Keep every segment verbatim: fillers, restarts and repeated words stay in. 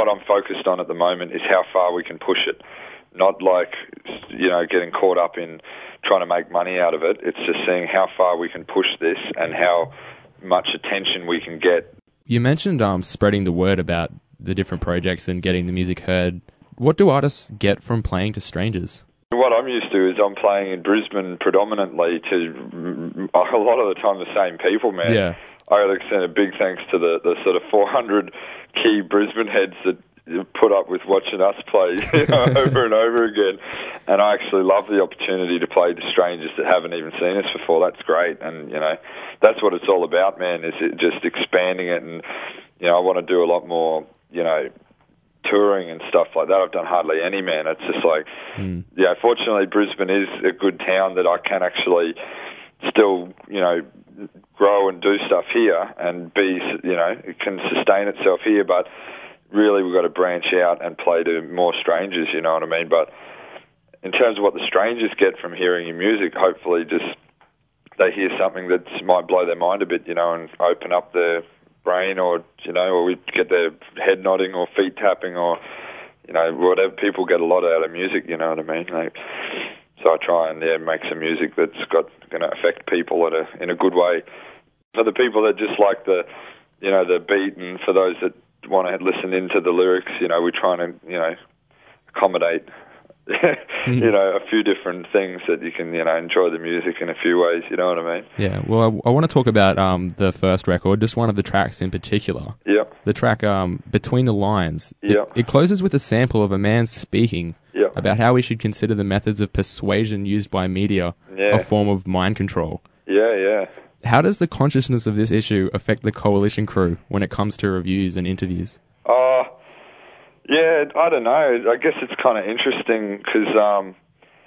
what I'm focused on at the moment is how far we can push it. Not like, you know, getting caught up in trying to make money out of it. It's just seeing how far we can push this and how much attention we can get. You mentioned um, spreading the word about the different projects and getting the music heard. What do artists get from playing to strangers? What I'm used to is I'm playing in Brisbane predominantly to a lot of the time the same people, man. Yeah. I got to send a big thanks to the, the sort of four hundred key Brisbane heads that put up with watching us play, you know, over and over again. And I actually love the opportunity to play to strangers that haven't even seen us before. That's great. And, you know, that's what it's all about, man, is it just expanding it. And, you know, I want to do a lot more, you know, touring and stuff like that. I've done hardly any, man. It's just like, mm. yeah, fortunately Brisbane is a good town that I can actually still, you know, grow and do stuff here and be, you know, it can sustain itself here, but really we've got to branch out and play to more strangers, you know what I mean? But in terms of what the strangers get from hearing your music, hopefully just they hear something that might blow their mind a bit, you know, and open up their brain, or, you know, or we get their head nodding or feet tapping, or, you know, whatever. People get a lot out of music, you know what I mean? Like, so I try and, yeah, make some music that's got going to affect people in a, in a good way. For the people that just like the, you know, the beat, and for those that want to listen into the lyrics, you know, we're trying to, you know, accommodate, mm. you know, a few different things that you can, you know, enjoy the music in a few ways, you know what I mean? Yeah, well, I, I want to talk about um, the first record, just one of the tracks in particular. Yeah. The track um, Between the Lines. Yeah. It, it closes with a sample of a man speaking yeah. about how we should consider the methods of persuasion used by media yeah. a form of mind control. Yeah, yeah. How does the consciousness of this issue affect the Coalition crew when it comes to reviews and interviews? Oh, uh, yeah, I don't know. I guess it's kind of interesting because, um,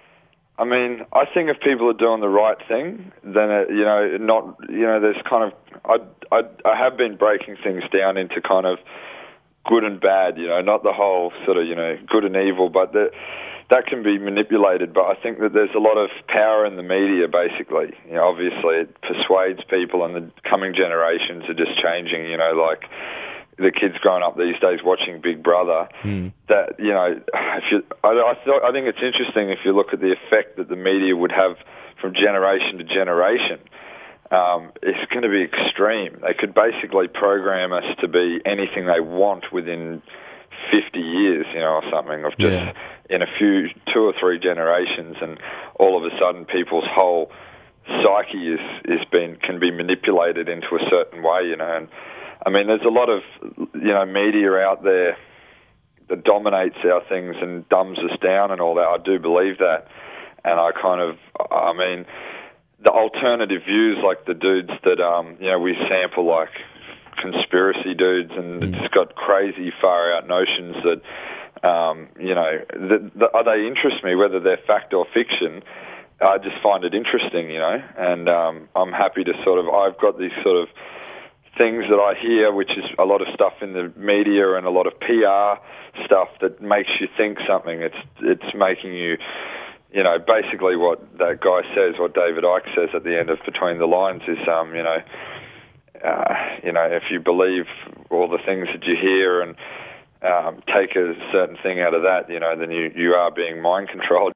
I mean, I think if people are doing the right thing, then, it, you know, not, you know, there's kind of, I, I, I have been breaking things down into kind of good and bad, you know, not the whole sort of, you know, good and evil, but the, that can be manipulated. But I think that there's a lot of power in the media, basically. You know, obviously it persuades people, and the coming generations are just changing, you know, like the kids growing up these days watching Big Brother. Mm. That, you know, if you, I, I, th- I think it's interesting if you look at the effect that the media would have from generation to generation. Um, it's going to be extreme. They could basically program us to be anything they want within fifty years, you know, or something, of just yeah. in a few, two or three generations, and all of a sudden people's whole psyche is, is been, can be manipulated into a certain way, you know. And I mean, there's a lot of, you know, media out there that dominates our things and dumbs us down and all that. I do believe that. And I kind of, I mean, the alternative views, like the dudes that, um, you know, we sample, like conspiracy dudes, and mm. it's got crazy far out notions that, um, you know, that, that, they interest me, whether they're fact or fiction. I just find it interesting, you know, and um, I'm happy to sort of, I've got these sort of things that I hear, which is a lot of stuff in the media and a lot of P R stuff that makes you think something. It's it's making you, you know, basically what that guy says, what David Icke says at the end of Between the Lines is, um, you know, uh, you know, if you believe all the things that you hear and um, take a certain thing out of that, you know, then you, you are being mind controlled.